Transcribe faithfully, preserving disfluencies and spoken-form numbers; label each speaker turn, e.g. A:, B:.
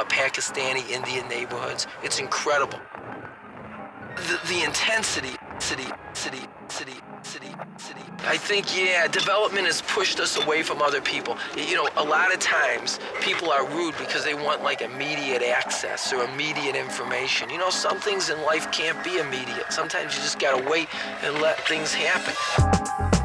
A: uh, Pakistani Indian neighborhoods. It's incredible. The, the intensity, city, city, city, city, city. I think, yeah, development has pushed us away from other people. You know, a lot of times people are rude because they want like immediate access or immediate information. You know, some things in life can't be immediate. Sometimes you just gotta wait and let things happen.